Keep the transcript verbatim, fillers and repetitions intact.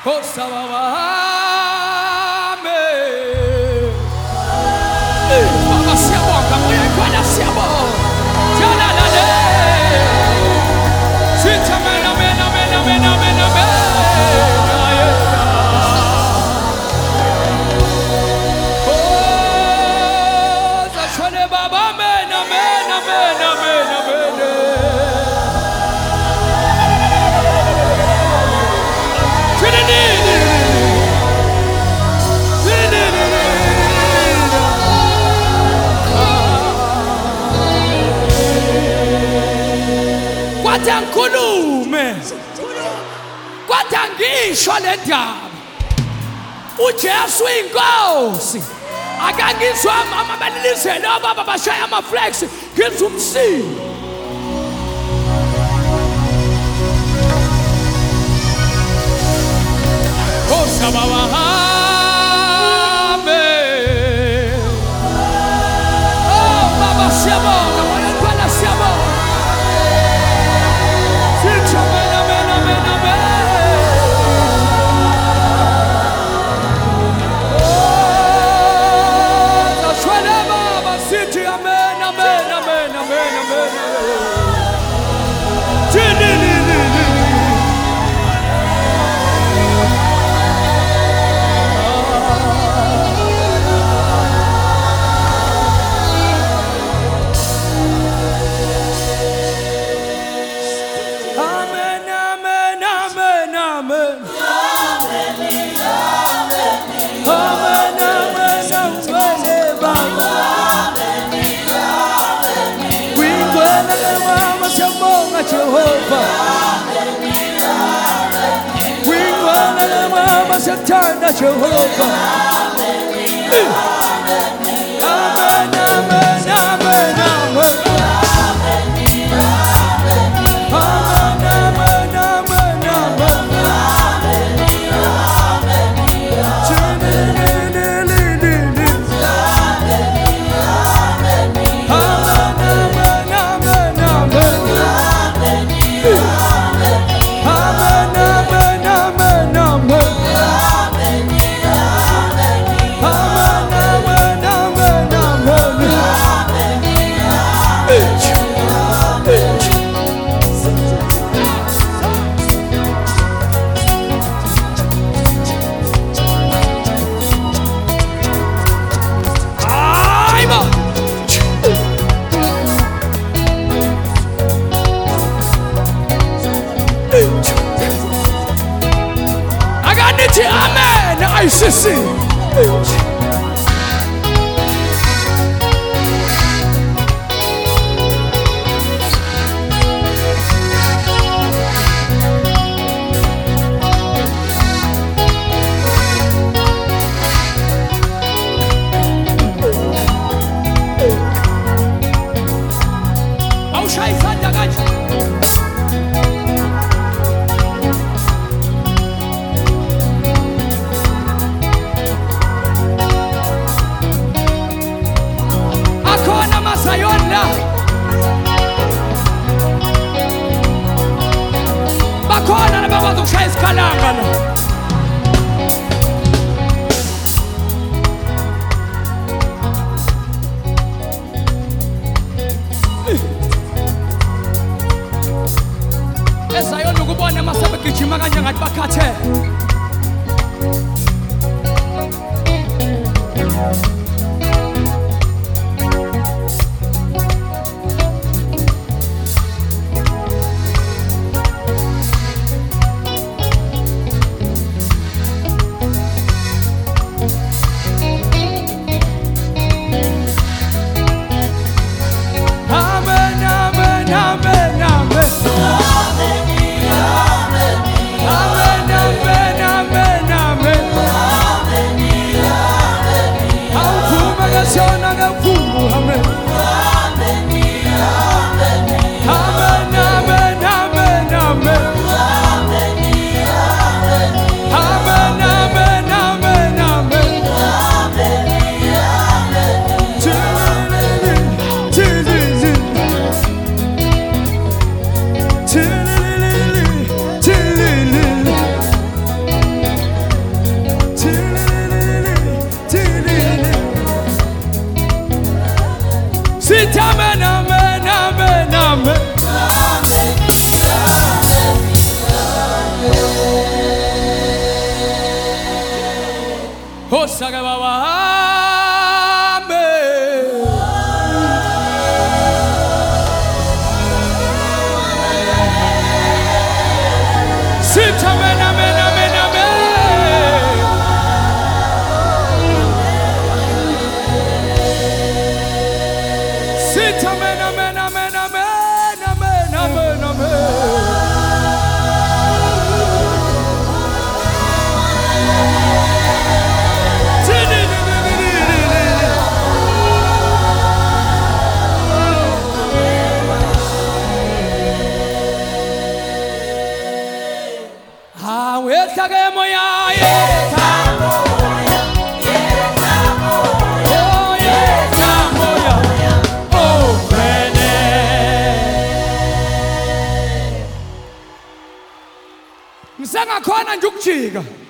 Kwatankhulume kwatangisho lendaba uJesu inkosi akangizwa mama balilizele baba bashaya ama flags ngizwa umsini Kosa baba Oh baba siyabonga moya kwala siyabonga Jehovah, we want to mama Santana Jehovah. Amen, amen, amen, amen. Amen. I see. saka wawambe Sita mena mena mena mena Sita mena mena mena mena mena mena mena Wetake moya yetamo yetamo oh yetamo oh kwene Msanga khona nje ukujika